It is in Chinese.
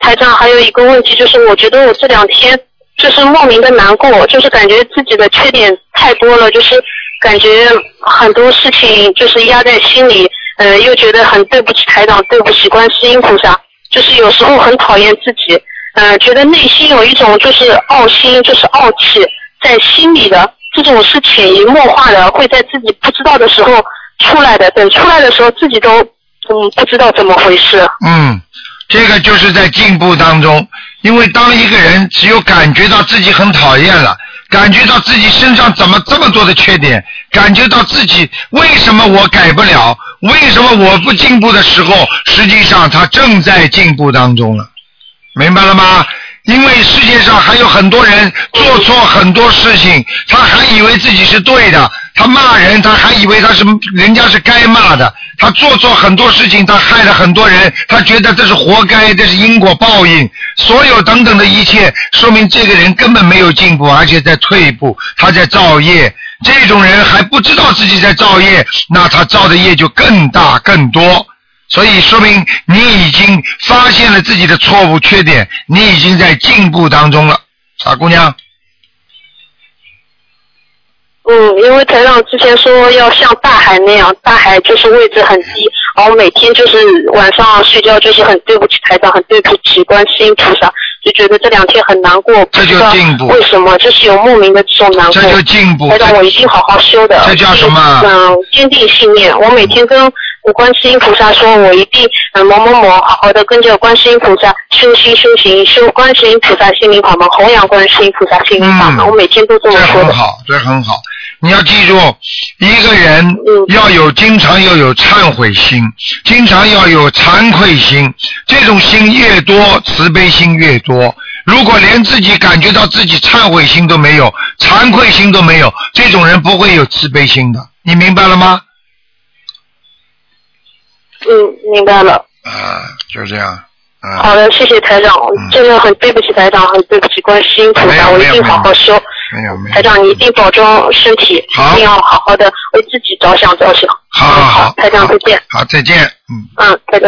台长还有一个问题，就是我觉得我这2天就是莫名的难过，就是感觉自己的缺点太多了，就是感觉很多事情就是压在心里，又觉得很对不起台长，对不起观世音菩萨，就是有时候很讨厌自己，觉得内心有一种就是傲心，就是傲气在心里的，这种是潜移默化的，会在自己不知道的时候出来的，等出来的时候自己都不知道怎么回事。 这个就是在进步当中，因为当一个人只有感觉到自己很讨厌了，感觉到自己身上怎么这么多的缺点，感觉到自己为什么我改不了，为什么我不进步的时候，实际上他正在进步当中了，明白了吗？因为世界上还有很多人做错很多事情，他还以为自己是对的，他骂人他还以为人家是该骂的，他做错很多事情，他害了很多人，他觉得这是活该，这是因果报应，所有等等的一切，说明这个人根本没有进步，而且在退步，他在造业。这种人还不知道自己在造业，那他造的业就更大更多，所以说明你已经发现了自己的错误缺点，你已经在进步当中了，傻姑娘。 因为台长之前说要像大海那样，大海就是位置很低，然后每天就是晚上睡觉就是很对不起台长，很对不起观世音菩萨，就觉得这2天很难过， 这就进步。 为什么？就是有莫名的这种难过。 这就进步。 台长，我一定好好修的。 这叫什么？ 坚定信念。我每天跟观世音菩萨说，我一定某某某好好的跟着观世音菩萨修心修行，修观世音菩萨心灵法门，弘扬观世音菩萨心灵法门。我每天都这么说的。 这很好，这很好。你要记住，一个人经常要有忏悔心，经常要有惭愧心，这种心越多，慈悲心越多。如果连自己感觉到自己忏悔心都没有，惭愧心都没有，这种人不会有慈悲心的，你明白了吗？ 明白了。 就这样。 好的，谢谢台长，真的很对不起台长，很对不起观世音菩萨，我一定好好修。台长，你一定保重身体，一定要好好的为自己着想。 好， 台长再见。 好，再见。 台长。